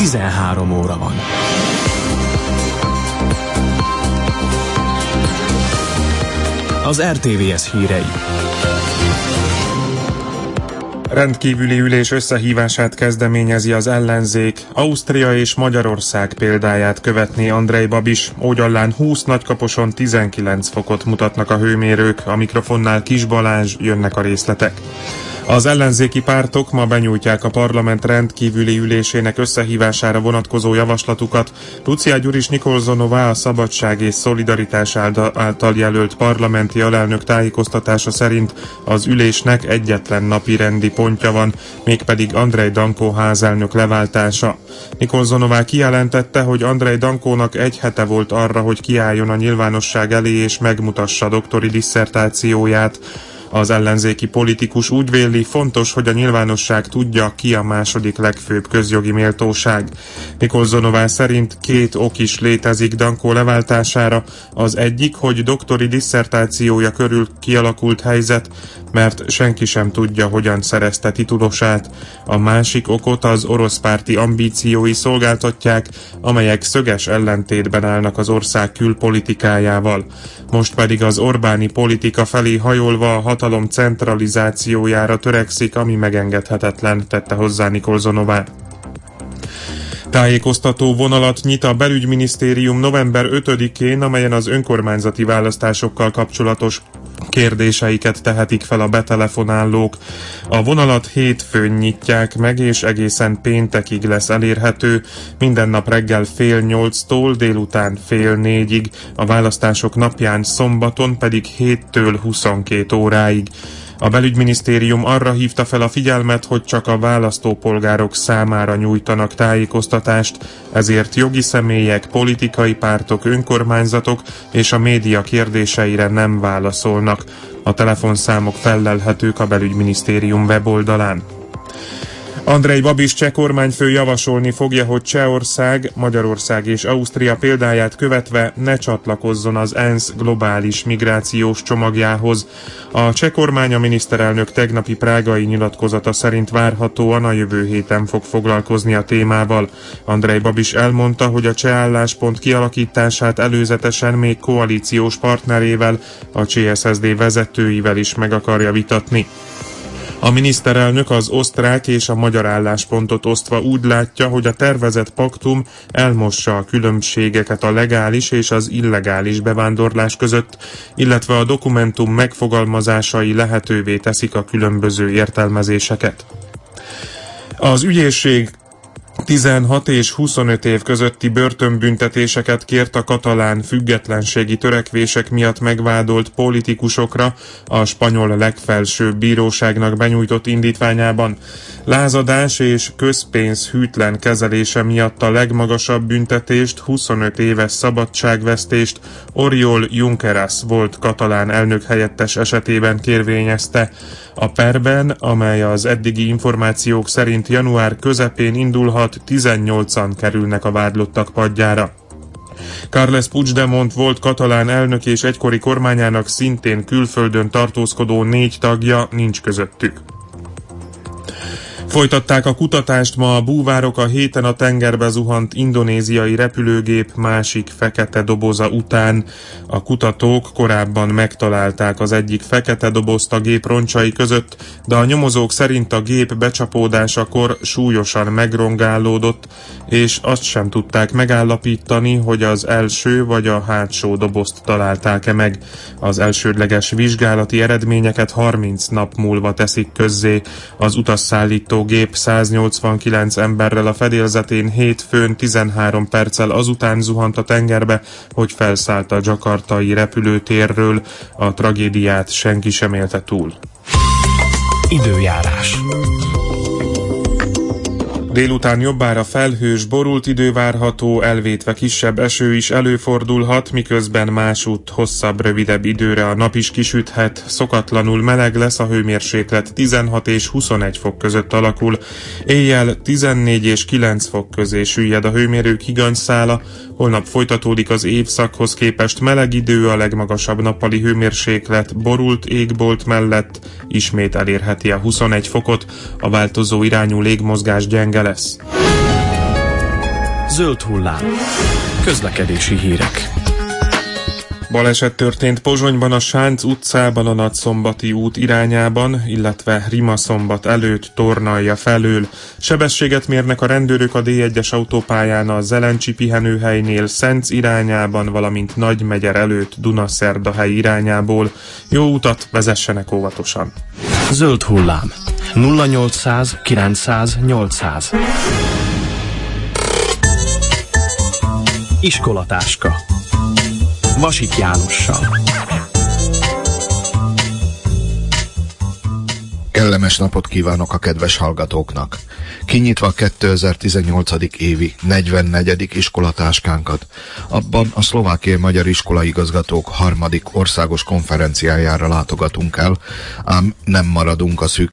13 óra van. Az RTVS hírei. Rendkívüli ülés összehívását kezdeményezi az ellenzék. Ausztria és Magyarország példáját követné Andrej Babis. Ógyallán 20, Nagykaposon 19 fokot mutatnak a hőmérők. A mikrofonnál Kis Balázs, jönnek a részletek. Az ellenzéki pártok ma benyújtják a parlament rendkívüli ülésének összehívására vonatkozó javaslatukat. Lucia Gyuris Nikolsonová, a Szabadság és Szolidaritás által jelölt parlamenti alelnök tájékoztatása szerint az ülésnek egyetlen napi rendi pontja van, mégpedig Andrej Danko házelnök leváltása. Nikolsonová kijelentette, hogy Andrej Dankónak egy hete volt arra, hogy kiálljon a nyilvánosság elé és megmutassa doktori disszertációját. Az ellenzéki politikus úgy véli, fontos, hogy a nyilvánosság tudja, ki a második legfőbb közjogi méltóság. Nikolsonová szerint két ok is létezik Dankó leváltására. Az egyik, hogy doktori disszertációja körül kialakult helyzet, mert senki sem tudja, hogyan szerezte titulosát. A másik okot az orosz párti ambíciói szolgáltatják, amelyek szöges ellentétben állnak az ország külpolitikájával. Most pedig az Orbáni politika felé hajolva a hatalom centralizációjára törekszik, ami megengedhetetlen, tette hozzá Nikolsonová. Tájékoztató vonalat nyit a belügyminisztérium november 5-én, amelyen az önkormányzati választásokkal kapcsolatos kérdéseiket tehetik fel a betelefonálók. A vonalat hétfőn nyitják meg, és egészen péntekig lesz elérhető, minden nap reggel 7:30-tól délután 3:30-ig, a választások napján szombaton pedig 7-től 22 óráig. A belügyminisztérium arra hívta fel a figyelmet, hogy csak a választópolgárok számára nyújtanak tájékoztatást, ezért jogi személyek, politikai pártok, önkormányzatok és a média kérdéseire nem válaszolnak. A telefonszámok fellelhetők a belügyminisztérium weboldalán. Andrej Babis cseh kormányfő javasolni fogja, hogy Csehország, Magyarország és Ausztria példáját követve ne csatlakozzon az ENSZ globális migrációs csomagjához. A cseh kormány a miniszterelnök tegnapi prágai nyilatkozata szerint várhatóan a jövő héten fog foglalkozni a témával. Andrej Babis elmondta, hogy a cseh álláspont kialakítását előzetesen még koalíciós partnerével, a CSSD vezetőivel is meg akarja vitatni. A miniszterelnök az osztrák és a magyar álláspontot osztva úgy látja, hogy a tervezett paktum elmossa a különbségeket a legális és az illegális bevándorlás között, illetve a dokumentum megfogalmazásai lehetővé teszik a különböző értelmezéseket. Az ügyészség 16 és 25 év közötti börtönbüntetéseket kért a katalán függetlenségi törekvések miatt megvádolt politikusokra a spanyol legfelsőbb bíróságnak benyújtott indítványában. Lázadás és közpénz hűtlen kezelése miatt a legmagasabb büntetést, 25 éves szabadságvesztést Oriol Junqueras volt katalán elnök helyettes esetében kérvényezte. A perben, amely az eddigi információk szerint január közepén indulhat, 18-an kerülnek a vádlottak padjára. Carles Puigdemont volt katalán elnök és egykori kormányának szintén külföldön tartózkodó 4 tagja nincs közöttük. Folytatták a kutatást ma a búvárok a héten a tengerbe zuhant indonéziai repülőgép másik fekete doboza után. A kutatók korábban megtalálták az egyik fekete dobozt a gép roncsai között, de a nyomozók szerint a gép becsapódásakor súlyosan megrongálódott, és azt sem tudták megállapítani, hogy az első vagy a hátsó dobozt találták-e meg. Az elsődleges vizsgálati eredményeket 30 nap múlva teszik közzé. Az utasszállító gép 189 emberrel a fedélzetén hétfőn 13 perccel azután zuhant a tengerbe, hogy felszállt a dzsakartai repülőtérről. A tragédiát senki sem élte túl. Időjárás. Délután jobbára felhős, borult idő várható, elvétve kisebb eső is előfordulhat, miközben másútt hosszabb, rövidebb időre a nap is kisüthet, szokatlanul meleg lesz, a hőmérséklet 16 és 21 fok között alakul. Éjjel 14 és 9 fok közé süllyed a hőmérők higanyszála, holnap folytatódik az évszakhoz képest meleg idő, a legmagasabb nappali hőmérséklet borult égbolt mellett ismét elérheti a 21 fokot, a változó irányú légmozgás gyenge lesz. Zöld hullám. Közlekedési hírek. Baleset történt Pozsonyban a Sánc utcában a Nagyszombati út irányában, illetve Rimaszombat előtt Tornalja felől. Sebességet mérnek a rendőrök a D1-es autópályán a Zelencsi pihenőhelynél Szenc irányában, valamint Nagymegyer előtt Dunaszerdahely irányából. Jó utat, vezessenek óvatosan! Zöld hullám. 0800 900 800. Iskolatáska. Vasik Jánossal. Kellemes napot kívánok a kedves hallgatóknak! Kinyitva a 2018. évi 44. iskolatáskánkat, abban a szlovákiai magyar iskolaigazgatók 3. országos konferenciájára látogatunk el, ám nem maradunk a szűk